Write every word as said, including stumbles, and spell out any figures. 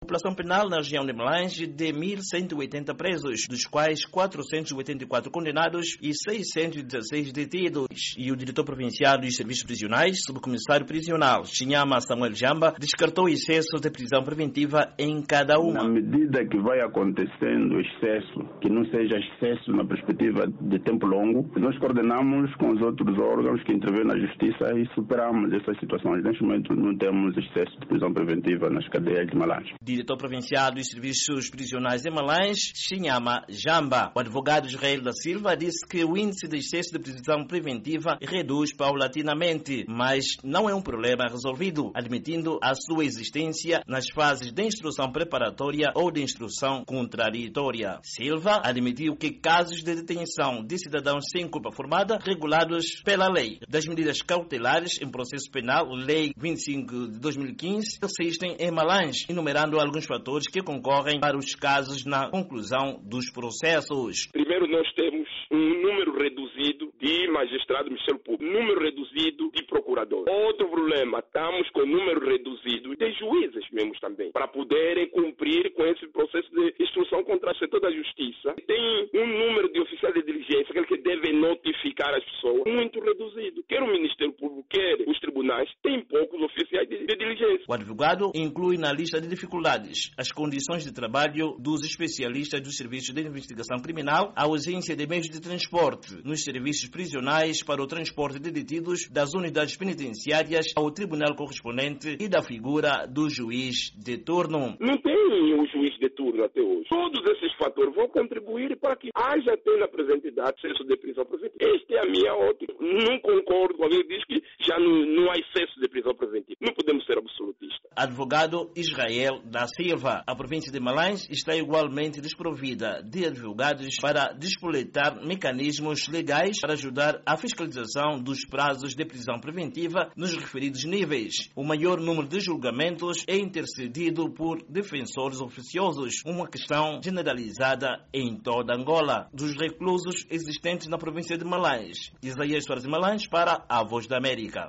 população penal na região de Melange de mil cento e oitenta presos, dos quais quatrocentos e oitenta e quatro condenados e seiscentos e dezesseis detidos. E o diretor provincial dos serviços prisionais, subcomissário prisional, Chinyama Samuel Jamba, descartou excessos de prisão preventiva em cada uma. Na medida que vai acontecendo excesso, que não seja excesso na perspectiva de tempo longo, nós coordenamos com os outros órgãos que intervêm na justiça e superamos essas situações. Neste momento não temos excesso de prisão preventiva nas cadeias de Melange. Diretor provincial dos serviços prisionais de Melange, Chinyama Jamba. O advogado Israel da Silva disse que o índice de excesso de prisão preventiva reduz paulatinamente, mas não é um problema resolvido, admitindo a sua existência nas fases de instrução preparatória ou de instrução contraditória. Silva admitiu que casos de detenção de cidadãos sem culpa formada, regulados pela lei das medidas cautelares em processo penal, Lei vinte e cinco de dois mil e quinze, persistem em Melange, enumerando alguns fatores que concorrem para os casos na conclusão dos processos. Primeiro, nós temos um número reduzido de magistrados do Ministério Público, número reduzido de procuradores. Outro problema, estamos com número reduzido de juízes mesmo também, para poderem cumprir com esse processo de instrução contra o setor da justiça. Tem um número de oficiais de diligência, aquele que deve notificar as pessoas, muito reduzido. Quer o Ministério Público, quer os tribunais, tem poucos oficiais de, de diligência. O advogado inclui na lista de dificuldades as condições de trabalho dos especialistas dos serviços de investigação criminal, a ausência de meios de transporte nos serviços prisionais para o transporte de detidos das unidades penitenciárias ao tribunal correspondente e da figura do juiz de turno. Não tem o juiz de turno até hoje. Todos esses fatores vão contribuir para que haja até na presente data excesso de prisão preventiva. Esta é a minha ótica. Não concordo com alguém que diz que já não, não há excesso de prisão preventiva. Não podemos ser absolutistas. Advogado Israel da Silva. A província de Melange está igualmente desprovida de advogados para despoletar mecanismos legais para ajudar a fiscalização dos prazos de prisão preventiva nos referidos níveis. O maior número de julgamentos é intercedido por defensores oficiosos, uma questão generalizada em toda Angola. Dos reclusos existentes na província de Melange. Isaías Soares de Melange para a Voz da América.